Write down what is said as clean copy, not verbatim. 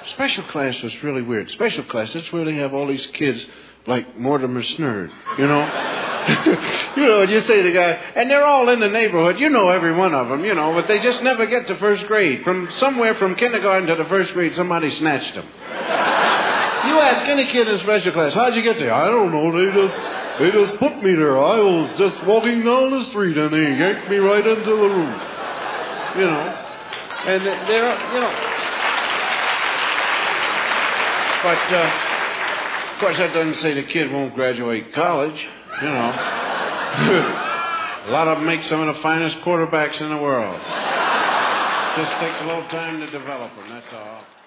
special class was really weird. Special class, that's where they have all these kids like Mortimer Snerd, you know? You know, you say to the guy, and they're all in the neighborhood. You know every one of them, you know, but they just never get to first grade. From somewhere from kindergarten to the first grade, somebody snatched them. You ask any kid in special class, how'd you get there? I don't know, they just put me there. I was just walking down the street and they yanked me right into the room. You know, and they're, you know. But, of course, that doesn't say the kid won't graduate college, you know. A lot of them make some of the finest quarterbacks in the world. Just takes a little time to develop them, that's all.